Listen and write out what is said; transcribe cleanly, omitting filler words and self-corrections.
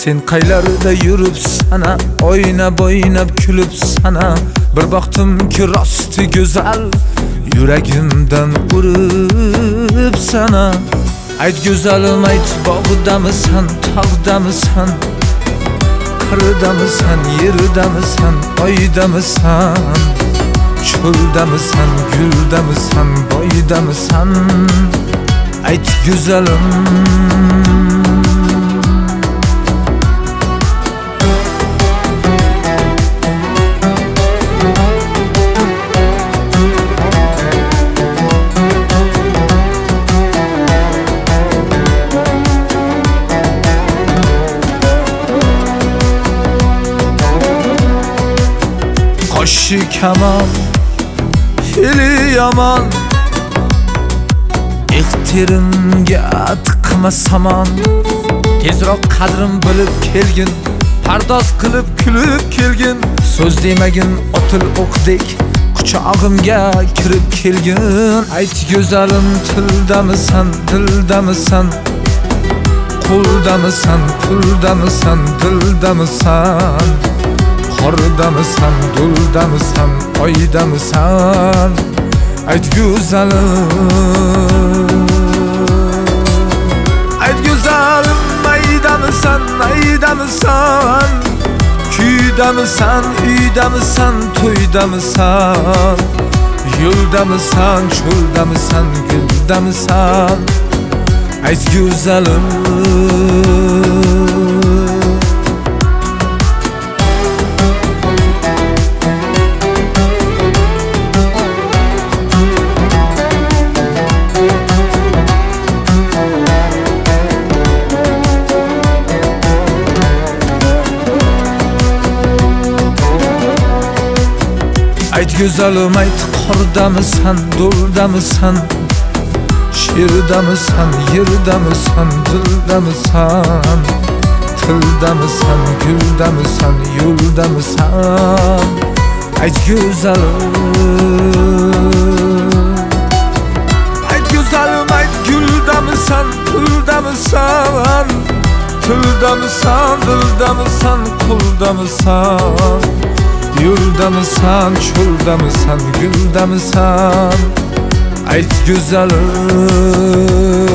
Sen qaylarda yuribsana, o'ynab kulib sana. Bir baxtimki rosti go'zal, yuragimdan urib sana. Ayt go'zalim, ayt bog'damisan, tog'damisan, qir'damisan, yerdamisan, oydamisan, cho'ldamisan, guldamisan, boydamisan. Ayt go'zalim. Qo'shi kamon, fili yomon, ehtirimga tiqma samon. Tezroq qadrim bilib kelgin, pardoz qilib kulib kelgin. So'z demagin otil o'qdek, quchog'imga kirib kelgin. Ayt go'zalim, tildamisan, dildamisan, qo'ldamisan, puldamisan, dildamisan, qordamisan, duldamisan, oydamisan. Ayt go'zalim. Ayt go'zalim, aydamisan, aydamisan, kuydamisan, uydamisan, to'ydamisan, yo'ldamisan, cho'ldamisan, guldamisan. Ayt go'zalim. Ayt go'zalim, ayt qordamisan, duldamisan, she'rdamisan, yerdamisan, dildamisan, tildamisan, guldamisan, yo'ldamisan. Ayt go'zalim. Ayt go'zalim, ayt guldamisan, puldamisan, tildamisan, dildamisan, qo'ldamisan, yo'ldamisan, cho'ldamisan, guldamisan. Ayt go'zalim.